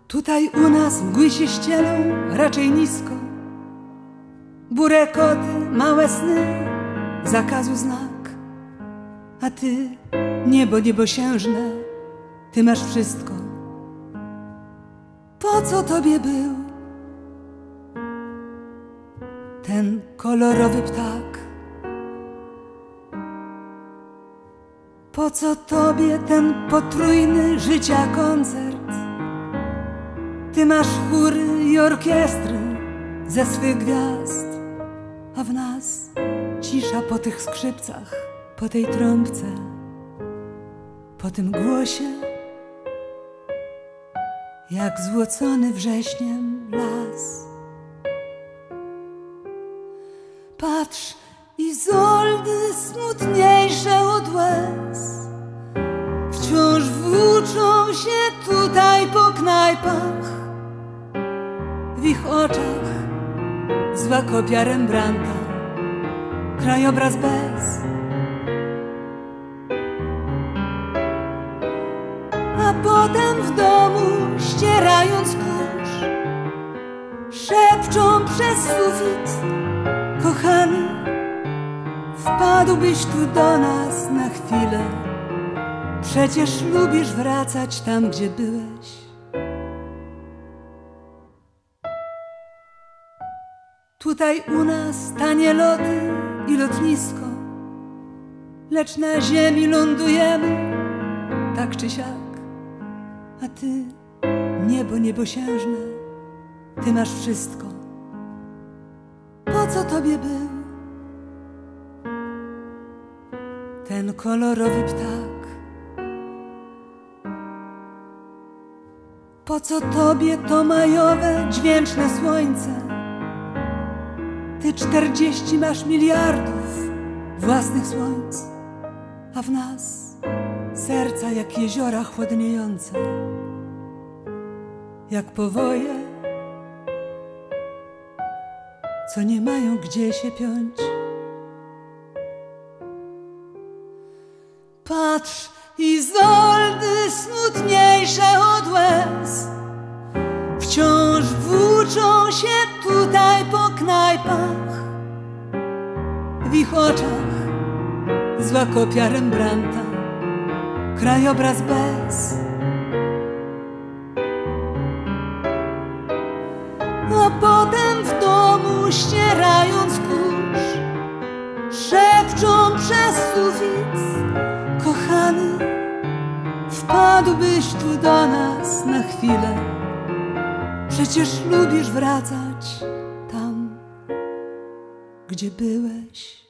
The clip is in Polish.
Tutaj u nas mgły się ścielą raczej nisko, burę koty, małe sny, zakazu znak. A ty, niebo niebosiężne, ty masz wszystko. Po co tobie był ten kolorowy ptak? Po co tobie ten potrójny życia koncert? Ty masz chóry i orkiestry ze swych gwiazd, a w nas cisza po tych skrzypcach, po tej trąbce, po tym głosie, jak złocony wrześniem las. Patrz, Izoldy smutniejsze od łez wciąż włóczą się tutaj po knajpach. W ich oczach zła kopia Rembrandta, krajobraz bez. A potem w domu, ścierając kurz, szepczą przez sufit: kochany, wpadłbyś tu do nas na chwilę. Przecież lubisz wracać tam, gdzie byłeś. Tutaj u nas tanie loty i lotnisko, lecz na ziemi lądujemy tak czy siak. A ty, niebo niebosiężne, ty masz wszystko. Po co tobie był ten kolorowy ptak? Po co tobie to majowe, dźwięczne słońce? Ty 40 masz miliardów własnych słońc, a w nas serca jak jeziora chłodniejące, jak powoje, co nie mają gdzie się piąć. Patrz, Izoldy smutniejsze od łez wciąż włóczą się tutaj po knajpach. W ich oczach zła kopia Rembrandta, krajobraz bez. A potem w domu, ścierając kurz, szepczą przez sufit: kochany, wpadłbyś tu do nas na chwilę. Przecież lubisz wracać tam, gdzie byłeś.